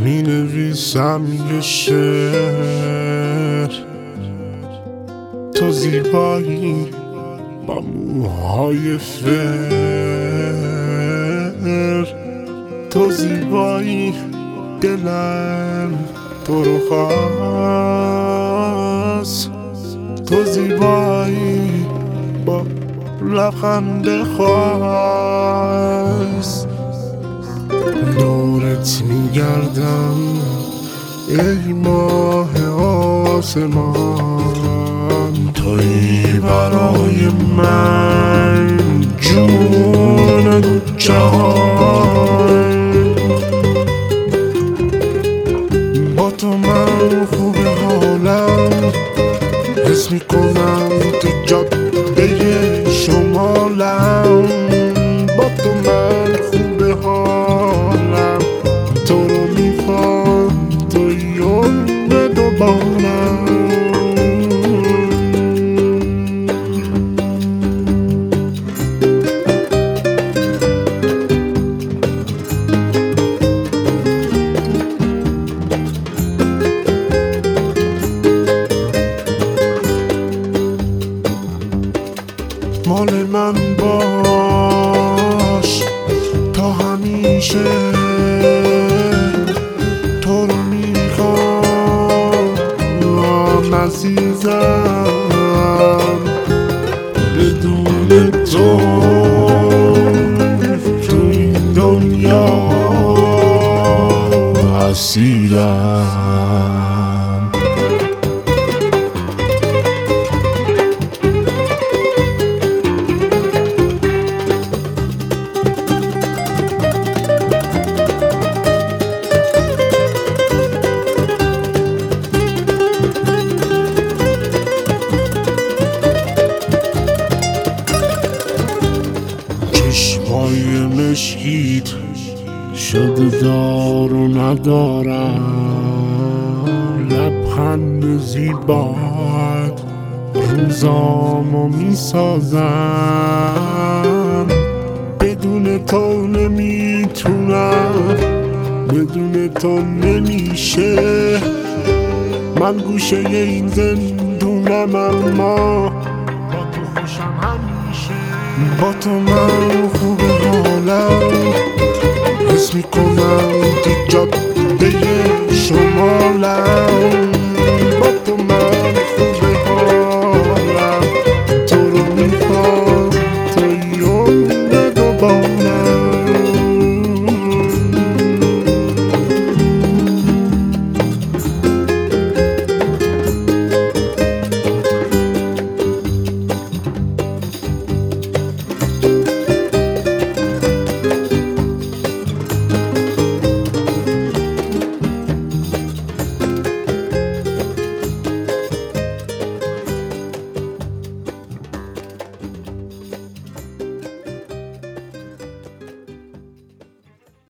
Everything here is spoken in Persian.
می نویسم یه شعر، تو زیبایی با موهای فر، تو زیبایی دلم تو رو خواست، تو زیبایی با لبخند خواست. دورت میگردم ای ماه آسمان، تویی برای من جون جهان. با تو من خوب حالم، حس میکنم تو جاده شمالم. با تو من خوب حالم، تو رو میخوام توی عمر دوبارم. مال من باش تا همیشه، تو رو میخوام عزیزم. بدون تو تو این دنیا اسیرم. چشمای مشکیت شده دار و ندارم، لبخند زیبات روزامو میسازم. بدون تو نمیتونم، بدون تو نمیشه. من گوشه این زندونم اما با تو خوشم همیشه. با تو من خوب حالم، حس میکنم